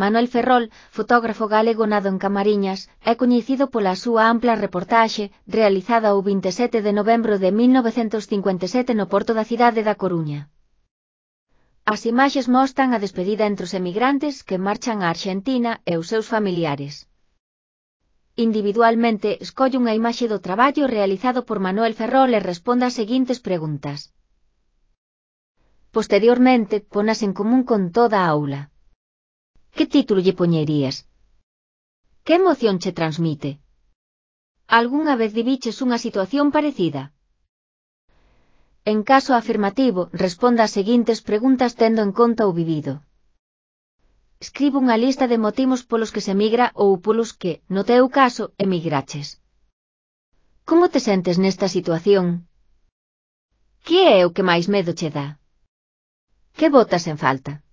Manuel Ferrol, fotógrafo galego nado en Camariñas, é coñecido pola súa ampla reportaxe realizada o 27 de novembro de 1957 no porto da cidade da Coruña. As imaxes mostran a despedida entre os emigrantes que marchan á Arxentina e os seus familiares. Individualmente, escolle unha imaxe do traballo realizado por Manuel Ferrol e responde as seguintes preguntas. Posteriormente, ponas en común con toda a aula. Que título lle poñerías? Que emoción che transmite? Algunha vez viviches unha situación parecida? En caso afirmativo, responda as seguintes preguntas tendo en conta o vivido. Escribe unha lista de motivos polos que se emigra ou polos que, no teu caso, emigraches. Como te sentes nesta situación? Que é o que máis medo che dá? Que botas en falta?